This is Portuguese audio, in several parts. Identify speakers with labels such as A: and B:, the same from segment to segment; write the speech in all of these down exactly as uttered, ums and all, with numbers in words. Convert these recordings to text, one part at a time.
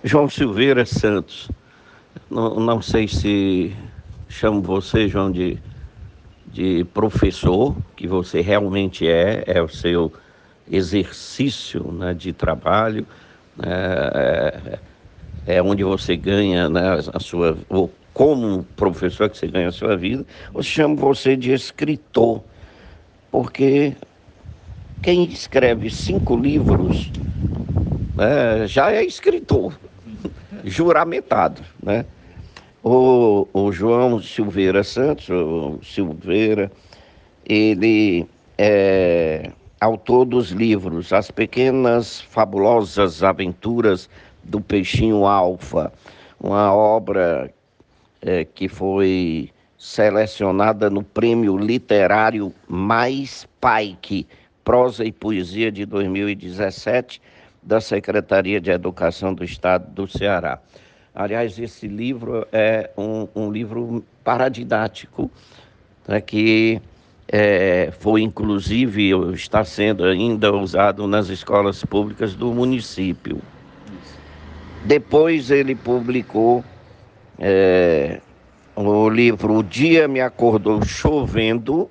A: João Silveira Santos, não, não sei se chamo você, João, de, de professor, que você realmente é, é o seu exercício, né, de trabalho, né, é, é onde você ganha, né, a sua, ou como professor que você ganha a sua vida, ou chamo você de escritor, porque quem escreve cinco livros, né, já é escritor, juramentado, né? O, o João Silveira Santos, o Silveira, ele é autor dos livros As Pequenas Fabulosas Aventuras do Peixinho Alfa, uma obra é, que foi selecionada no Prêmio Literário Mais Paique, Prosa e Poesia de dois mil e dezessete, da Secretaria de Educação do Estado do Ceará. Aliás, esse livro é um, um livro paradidático, né, que é, foi inclusive, está sendo ainda usado nas escolas públicas do município.
B: Isso.
A: Depois ele publicou é, o livro O Dia Me Acordou Chovendo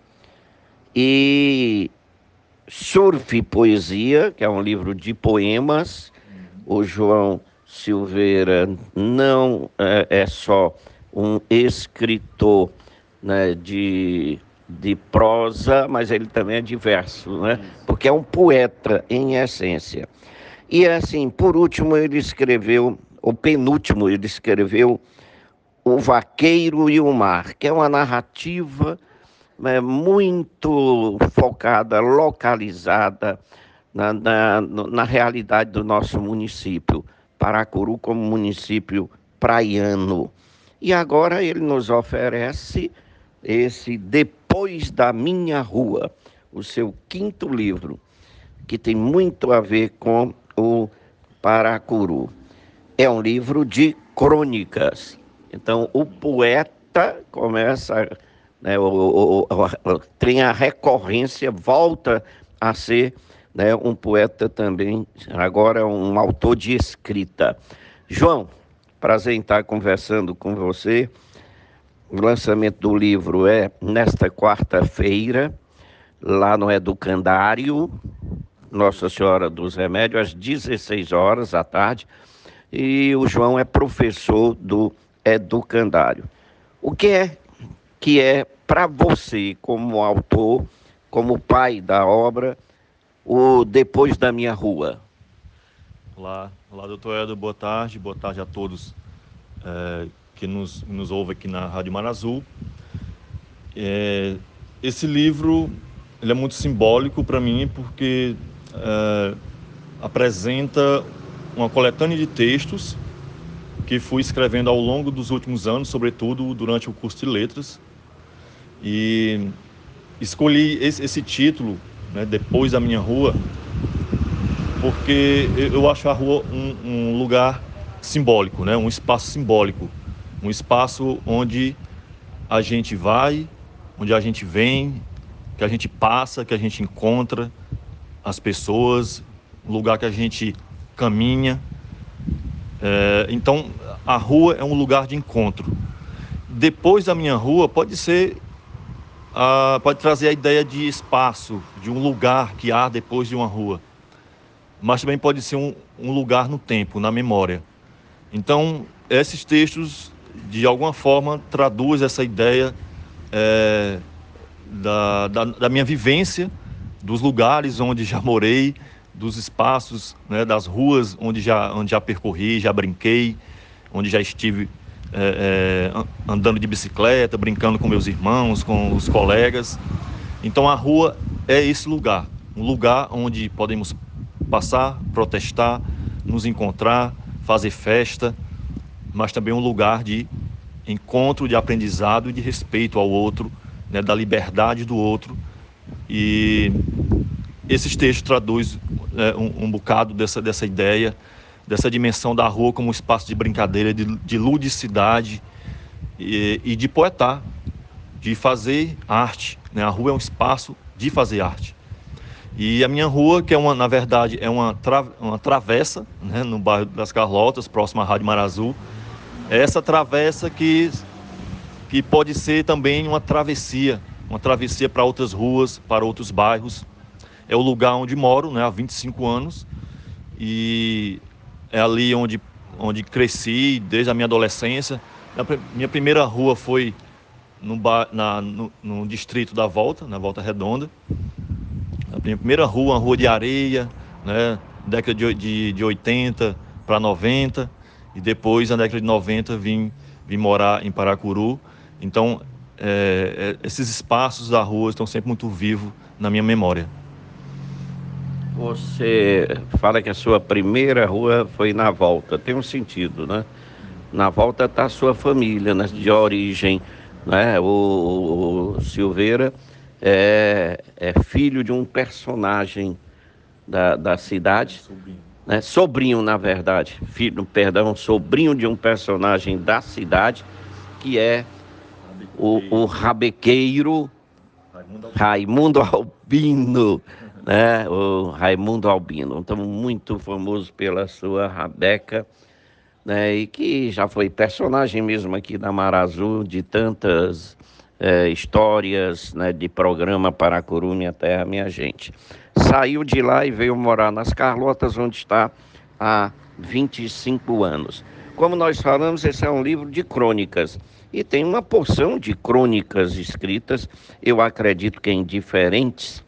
A: e Surf Poesia, que é um livro de poemas.
B: Uhum.
A: O João Silveira não é, é só um escritor, né, de, de prosa, mas ele também é diverso, né?
B: Isso.
A: Porque é um poeta em essência. E assim, por último, ele escreveu, o penúltimo, ele escreveu O Vaqueiro e o Mar, que é uma narrativa, né, muito focada, localizada na, na, na realidade do nosso município, Paracuru como município praiano. E agora ele nos oferece esse Depois da Minha Rua, o seu quinto livro, que tem muito a ver com o Paracuru. É um livro de crônicas. Então, o poeta começa, né, o, o, o, tem a recorrência, volta a ser, né, um poeta também, agora um autor de escrita. João, prazer em estar conversando com você. O lançamento do livro é nesta quarta-feira, lá no Educandário, Nossa Senhora dos Remédios, às dezesseis horas da tarde. E o João é professor do Educandário. O que é que é para você, como autor, como pai da obra, o Depois da Minha Rua?
B: Olá, olá, doutor Eldo, boa tarde, boa tarde a todos é, que nos, nos ouvem aqui na Rádio Mar Azul. É, esse livro ele é muito simbólico para mim porque é, apresenta uma coletânea de textos que fui escrevendo ao longo dos últimos anos, sobretudo durante o curso de letras. E escolhi esse, esse título, né, Depois da Minha Rua, porque eu acho a rua um, um lugar simbólico, né? Um espaço simbólico, um espaço onde a gente vai, onde a gente vem, que a gente passa, que a gente encontra as pessoas, um lugar que a gente caminha. É, então, a rua é um lugar de encontro. Depois da minha rua pode ser, ah, pode trazer a ideia de espaço, de um lugar que há depois de uma rua. Mas também pode ser um, um lugar no tempo, na memória. Então, esses textos, de alguma forma, traduzem essa ideia é, da, da, da minha vivência, dos lugares onde já morei, dos espaços, né, das ruas onde já, onde já percorri, já brinquei, onde já estive é, é, andando de bicicleta, brincando com meus irmãos, com os colegas. Então, a rua é esse lugar, um lugar onde podemos passar, protestar, nos encontrar, fazer festa, mas também um lugar de encontro, de aprendizado e de respeito ao outro, né, da liberdade do outro. E esses textos traduzem é, um, um bocado dessa, dessa ideia, dessa dimensão da rua como um espaço de brincadeira, de, de ludicidade e, e de poetar, de fazer arte, né? A rua é um espaço de fazer arte. E a minha rua, que é uma, na verdade, é uma, tra uma travessa, né, no bairro das Carlotas, próximo à Rádio Marazu. É essa travessa que, que pode ser também uma travessia, uma travessia para outras ruas, para outros bairros. É o lugar onde moro, né, há vinte e cinco anos, e é ali onde, onde cresci desde a minha adolescência. A minha primeira rua foi no, na, no, no distrito da Volta, na Volta Redonda. A minha primeira rua, uma rua de areia, né, década de, de, de oitenta para noventa, e depois, na década de noventa, vim, vim morar em Paracuru. Então, é, é, esses espaços da rua estão sempre muito vivos na minha memória.
A: Você fala que a sua primeira rua foi na Volta, tem um sentido, né? Na Volta está a sua família, né, de origem, né? O, o Silveira é, é filho de um personagem da, da cidade, sobrinho. Né? Sobrinho, na verdade, filho, perdão, sobrinho de um personagem da cidade, que é o, o rabequeiro Raimundo Albino, né? O Raimundo Albino, então muito famoso pela sua rabeca, né? E que já foi personagem mesmo aqui da Marazu, de tantas é, histórias, né, de programa Paracuru, Minha Terra, Minha Gente. Saiu de lá e veio morar nas Carlotas, onde está há vinte e cinco anos. Como nós falamos, esse é um livro de crônicas. E tem uma porção de crônicas escritas, eu acredito que em diferentes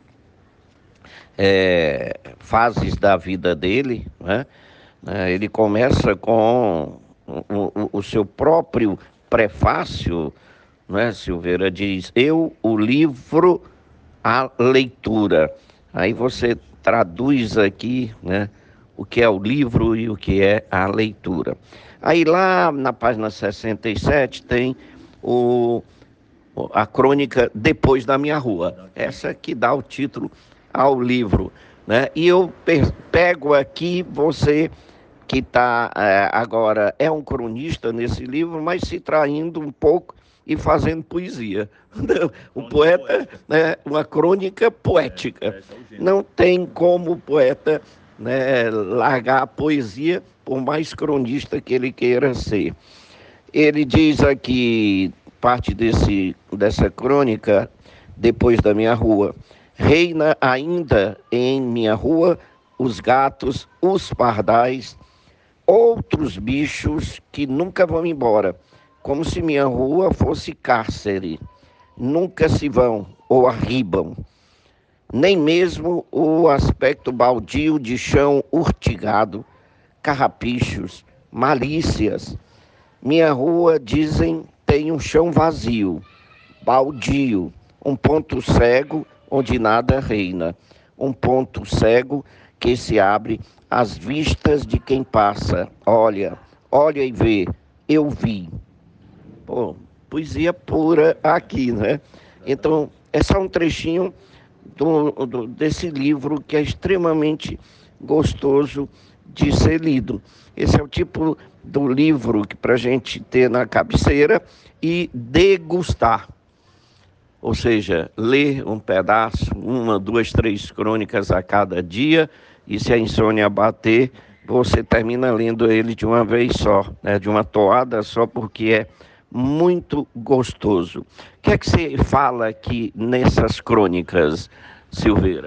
A: é, fases da vida dele, né? Ele começa com o, o, o seu próprio prefácio, né, Silveira? Diz, eu, o livro, a leitura. Aí você traduz aqui, né, o que é o livro e o que é a leitura. Aí lá na página sessenta e sete tem o, a crônica Depois da Minha Rua. Essa que dá o título ao livro, né? E eu pego aqui você que está é, agora, é um cronista nesse livro, mas se traindo um pouco e fazendo poesia. O poeta, né, uma crônica poética. Não tem como o poeta, né, largar a poesia, por mais cronista que ele queira ser. Ele diz aqui, parte desse, dessa crônica, Depois da Minha Rua: reina ainda em minha rua os gatos, os pardais, outros bichos que nunca vão embora, como se minha rua fosse cárcere. Nunca se vão ou arribam. Nem mesmo o aspecto baldio de chão urtigado, carrapichos, malícias. Minha rua, dizem, tem um chão vazio, baldio, um ponto cego onde nada reina, um ponto cego que se abre às vistas de quem passa. Olha, olha e vê, eu vi. Pô, poesia pura aqui, né? Então, é só um trechinho do, do, desse livro que é extremamente gostoso de ser lido. Esse é o tipo do livro que para a gente ter na cabeceira e degustar. Ou seja, ler um pedaço, uma, duas, três crônicas a cada dia, e se a insônia bater, você termina lendo ele de uma vez só, né? De uma toada só, porque é muito gostoso. O que é que você fala aqui nessas crônicas, Silveira?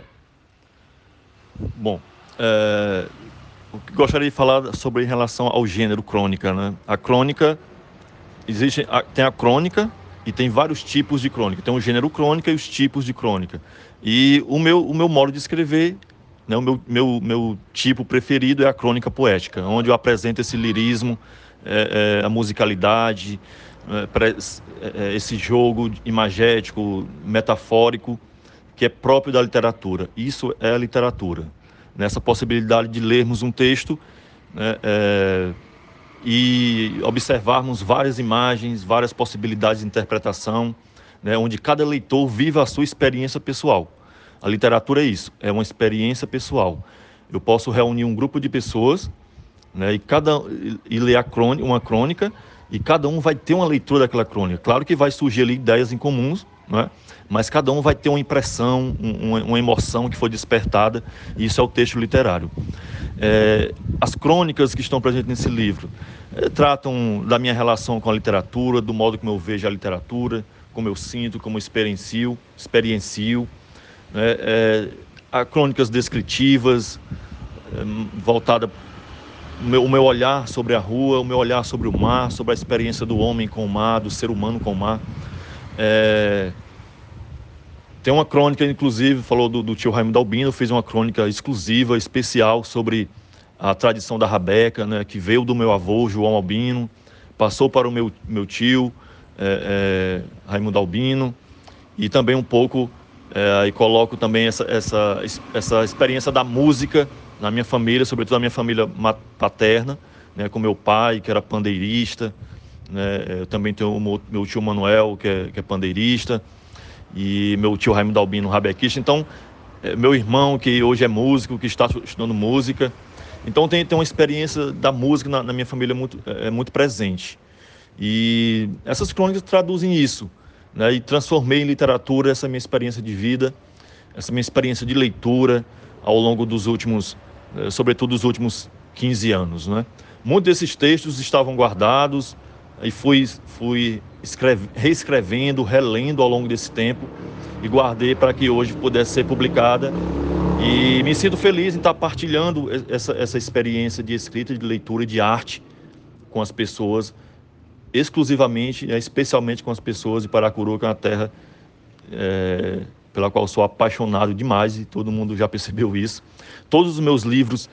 B: Bom, é, o que gostaria de falar sobre em relação ao gênero crônica, né? A crônica, existe, tem a crônica e tem vários tipos de crônica. Tem o gênero crônica e os tipos de crônica. E o meu, o meu modo de escrever, né, o meu, meu, meu tipo preferido é a crônica poética, onde eu apresento esse lirismo, é, é, a musicalidade, é, esse jogo imagético, metafórico, que é próprio da literatura. Isso é a literatura. Nessa possibilidade de lermos um texto, né, é, e observarmos várias imagens, várias possibilidades de interpretação, né, onde cada leitor viva a sua experiência pessoal. A literatura é isso, é uma experiência pessoal. Eu posso reunir um grupo de pessoas, né, e, cada, e ler a crônica, uma crônica, e cada um vai ter uma leitura daquela crônica. Claro que vai surgir ali ideias em comuns, não é? Mas cada um vai ter uma impressão, um, uma emoção que foi despertada, e isso é o texto literário. É, as crônicas que estão presentes nesse livro é, tratam da minha relação com a literatura, do modo como eu vejo a literatura, como eu sinto, como experiencio, experiencio né? É, há crônicas descritivas, é, voltada o meu, o meu olhar sobre a rua, o meu olhar sobre o mar, sobre a experiência do homem com o mar, do ser humano com o mar. É, tem uma crônica, inclusive, falou do, do tio Raimundo Albino, fez uma crônica exclusiva, especial, sobre a tradição da rabeca, né, que veio do meu avô, João Albino, passou para o meu, meu tio, é, é, Raimundo Albino, e também um pouco, é, aí coloco também essa, essa, essa experiência da música na minha família, sobretudo na minha família paterna, né, com meu pai, que era pandeirista, né, eu também tenho o meu, meu tio Manuel, que é, que é pandeirista, e meu tio Raimundo Albino, rabequista. Então, é, meu irmão, que hoje é músico, que está estudando música. Então, tem, tem uma experiência da música na, na minha família muito, é, muito presente. E essas crônicas traduzem isso, né? E transformei em literatura essa minha experiência de vida, essa minha experiência de leitura ao longo dos últimos, sobretudo dos últimos quinze anos, né? Muitos desses textos estavam guardados e fui, fui escreve, reescrevendo, relendo ao longo desse tempo e guardei para que hoje pudesse ser publicada. E me sinto feliz em estar partilhando essa, essa experiência de escrita, de leitura e de arte com as pessoas, exclusivamente, especialmente com as pessoas de Paracuru, que é uma terra é, pela qual sou apaixonado demais, e todo mundo já percebeu isso. Todos os meus livros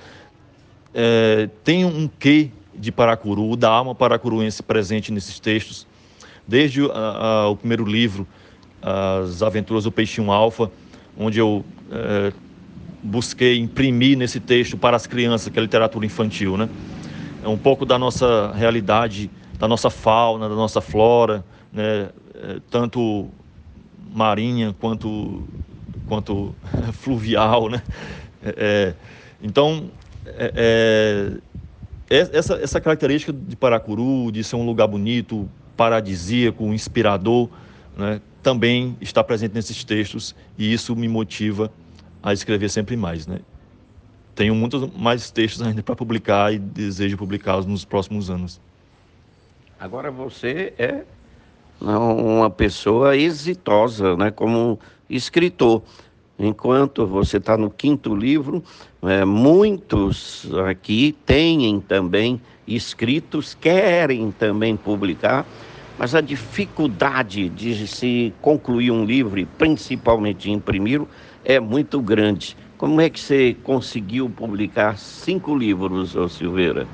B: é, têm um quê de Paracuru, da alma paracuruense presente nesses textos. Desde a, a, o primeiro livro, As Aventuras do Peixinho Alfa, onde eu é, busquei imprimir nesse texto para as crianças, que é a literatura infantil, né? É um pouco da nossa realidade, da nossa fauna, da nossa flora, né? É, tanto marinha quanto, quanto fluvial, né? É, então, é, é, essa, essa característica de Paracuru, de ser um lugar bonito, paradisíaco, inspirador, né? Também está presente nesses textos, e isso me motiva a escrever sempre mais, né? Tenho muitos mais textos ainda para publicar e desejo publicá-los nos próximos anos.
A: Agora você é uma pessoa exitosa, né, como escritor. Enquanto você está no quinto livro, é, muitos aqui têm também escritos, querem também publicar, mas a dificuldade de se concluir um livro, principalmente imprimi-lo, é muito grande. Como é que você conseguiu publicar cinco livros, ô Silveira?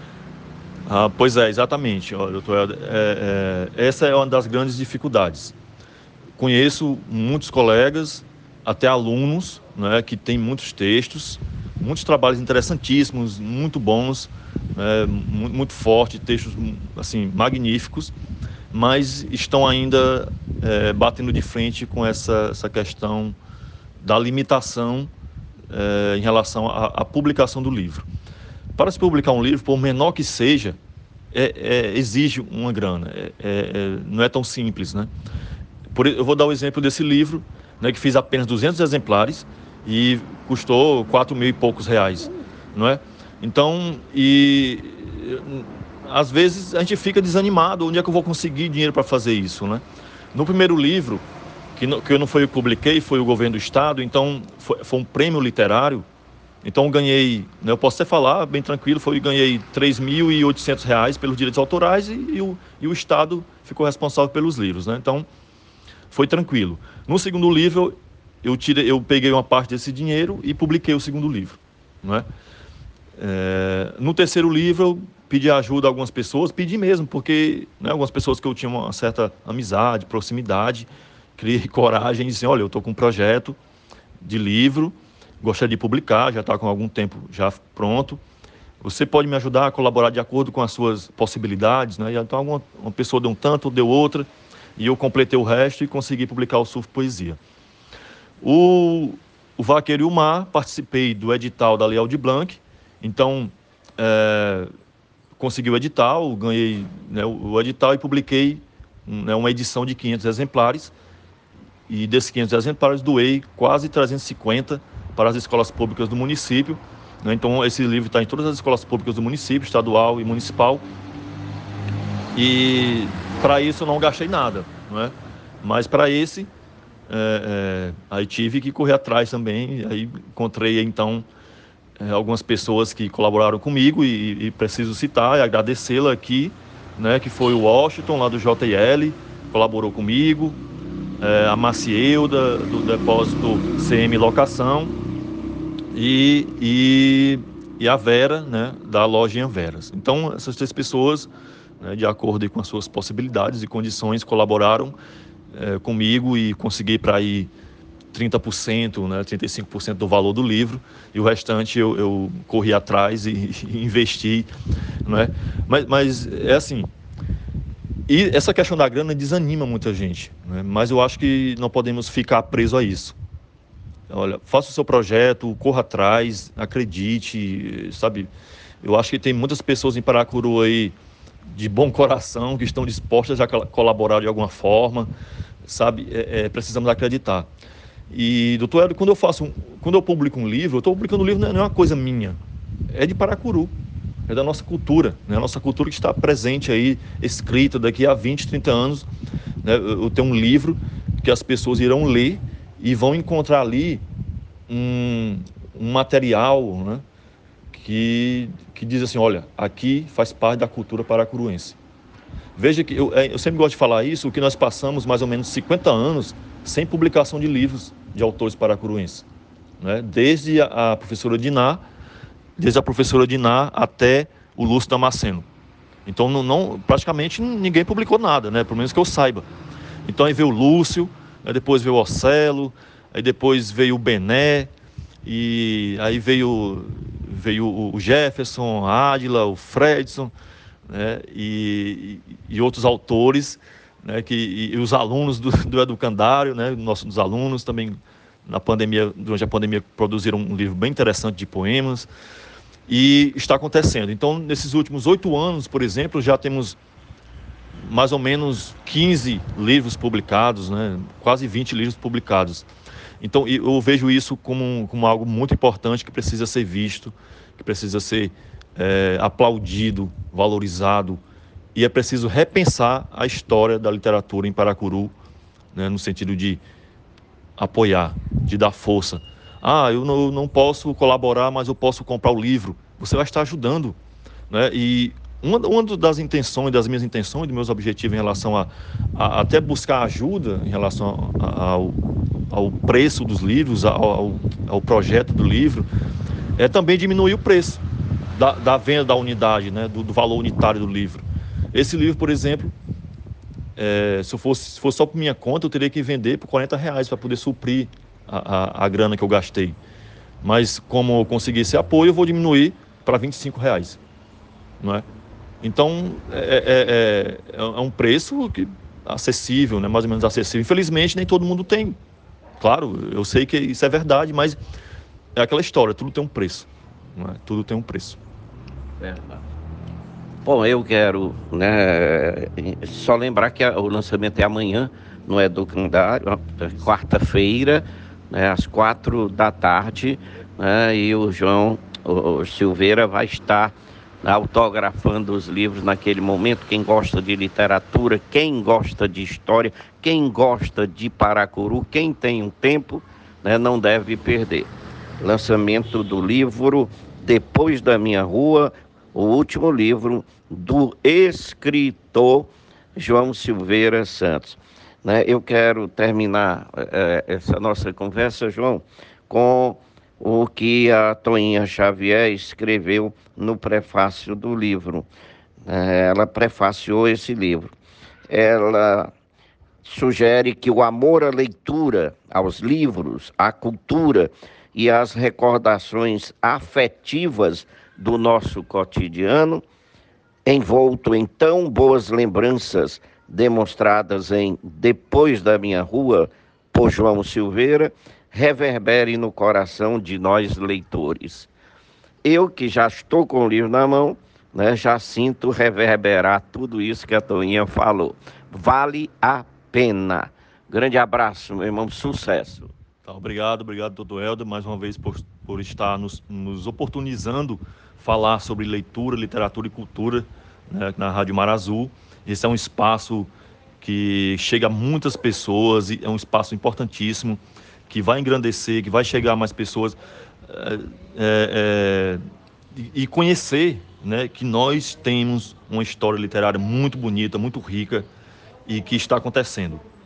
B: Ah, pois é, exatamente, ó, doutor, é, é, essa é uma das grandes dificuldades. Conheço muitos colegas, até alunos, né, que têm muitos textos, muitos trabalhos interessantíssimos, muito bons, né, muito, muito fortes, textos assim, magníficos, mas estão ainda é, batendo de frente com essa, essa questão da limitação é, em relação à, à publicação do livro. Para se publicar um livro, por menor que seja, é, é, exige uma grana, é, é, não é tão simples, né? Por, eu vou dar o exemplo desse livro, né, que fiz apenas duzentos exemplares e custou quatro mil e poucos reais, não é? Então, e às vezes a gente fica desanimado, onde é que eu vou conseguir dinheiro para fazer isso, né? No primeiro livro, que, não, que eu não foi eu que publiquei, foi o governo do estado, então foi, foi um prêmio literário. Então eu ganhei, né, eu posso até falar bem tranquilo, foi, ganhei três mil e oitocentos reais pelos direitos autorais e, e, o, e o estado ficou responsável pelos livros, né? Então foi tranquilo. No segundo livro, eu, tirei, eu peguei uma parte desse dinheiro e publiquei o segundo livro, não é? É, no terceiro livro, eu pedi ajuda a algumas pessoas, pedi mesmo, porque, né, algumas pessoas que eu tinha uma certa amizade, proximidade, criei coragem e disse, olha, eu estou com um projeto de livro, gostaria de publicar, já está com algum tempo já pronto, você pode me ajudar a colaborar de acordo com as suas possibilidades, né? E então uma, uma pessoa deu um tanto, deu outra, e eu completei o resto e consegui publicar o Surf Poesia. O, o Vaqueiro e o Mar, participei do edital da Lei Aldir Blanc, então é, consegui o edital, ganhei, né, o edital e publiquei, né, uma edição de quinhentos exemplares, e desses quinhentos exemplares doei quase trezentos e cinquenta para as escolas públicas do município, né? Então esse livro está em todas as escolas públicas do município, estadual e municipal, e para isso eu não gastei nada, não é? Mas para esse, é, é, aí tive que correr atrás também, aí encontrei então é, algumas pessoas que colaboraram comigo e, e preciso citar e agradecê-la aqui, né, que foi o Washington, lá do J L, colaborou comigo, é, a Macielda, do depósito C M Locação, e, e, e a Vera, né, da loja Anveras. Então, essas três pessoas, né, de acordo com as suas possibilidades e condições, colaboraram é, comigo e consegui para ir trinta por cento, né, trinta e cinco por cento do valor do livro, e o restante eu, eu corri atrás e, e investi, né? Mas, mas é assim, e essa questão da grana desanima muita gente, né? Mas eu acho que não podemos ficar presos a isso. Olha, faça o seu projeto, corra atrás, acredite, sabe? Eu acho que tem muitas pessoas em Paracuru aí de bom coração que estão dispostas a colaborar de alguma forma, sabe? É, é, precisamos acreditar. E, doutor Hélio, quando eu faço, um, quando eu publico um livro, eu estou publicando um livro, não é uma coisa minha, é de Paracuru, é da nossa cultura, né? A nossa cultura que está presente aí, escrita daqui a vinte, trinta anos, né? Eu tenho um livro que as pessoas irão ler e vão encontrar ali um, um material, né? que, que diz assim, olha, aqui faz parte da cultura paracuruense. Veja que eu, eu sempre gosto de falar isso, que nós passamos mais ou menos cinquenta anos sem publicação de livros de autores paracuruenses, né? Desde a, a professora Diná, desde a professora Diná até o Lúcio Damasceno. Então, não, não, praticamente ninguém publicou nada, né? Pelo menos que eu saiba. Então, aí veio o Lúcio, aí depois veio o Ocelo, aí depois veio o Bené, e aí veio, veio o Jefferson, a Ádila, o Fredson, né? e, e, e outros autores, né? que, e, e os alunos do, do Educandário, né? Nossos alunos também, na pandemia, durante a pandemia, produziram um livro bem interessante de poemas, e está acontecendo. Então, nesses últimos oito anos, por exemplo, já temos mais ou menos quinze livros publicados, né? Quase vinte livros publicados. Então, eu vejo isso como, como algo muito importante que precisa ser visto, que precisa ser é, aplaudido, valorizado, e é preciso repensar a história da literatura em Paracuru, né? No sentido de apoiar, de dar força. Ah, eu não, eu não posso colaborar, mas eu posso comprar o livro. Você vai estar ajudando, né? E uma, uma das intenções, das minhas intenções, dos meus objetivos em relação a, a até buscar ajuda em relação a, a, ao, ao preço dos livros, ao, ao, ao projeto do livro, é também diminuir o preço da, da venda da unidade, né? do, do valor unitário do livro. Esse livro, por exemplo, é, se, eu fosse, se fosse só por minha conta, eu teria que vender por quarenta reais para poder suprir a, a, a grana que eu gastei. Mas como eu consegui esse apoio, eu vou diminuir para vinte e cinco reais, não é? Então, é, é, é, é um preço que, acessível, né? Mais ou menos acessível. Infelizmente, nem todo mundo tem. Claro, eu sei que isso é verdade, mas é aquela história, tudo tem um preço, não é? Tudo tem um preço.
A: Verdade. Bom, eu quero, né, só lembrar que o lançamento é amanhã, no Educandário, quarta-feira, né, às quatro da tarde, né, e o João o Silveira vai estar autografando os livros naquele momento. Quem gosta de literatura, quem gosta de história, quem gosta de Paracuru, quem tem um tempo, né, não deve perder. Lançamento do livro Depois da Minha Rua, o último livro do escritor João Silveira Santos. Né, eu quero terminar é, essa nossa conversa, João, com o que a Toinha Xavier escreveu no prefácio do livro. Ela prefaciou esse livro. Ela sugere que o amor à leitura, aos livros, à cultura e às recordações afetivas do nosso cotidiano, envolto em tão boas lembranças demonstradas em Depois da Minha Rua, por João Silveira, reverbere no coração de nós leitores. Eu, que já estou com o livro na mão, né, já sinto reverberar tudo isso que a Toinha falou. Vale a pena. Grande abraço, meu irmão, sucesso.
B: Tá, obrigado, obrigado, doutor Helder, mais uma vez por, por estar nos, nos oportunizando falar sobre leitura, literatura e cultura, né, na Rádio Mar Azul. Esse é um espaço que chega a muitas pessoas e é um espaço importantíssimo, que vai engrandecer, que vai chegar a mais pessoas é, é, e, e conhecer, né, que nós temos uma história literária muito bonita, muito rica e que está acontecendo.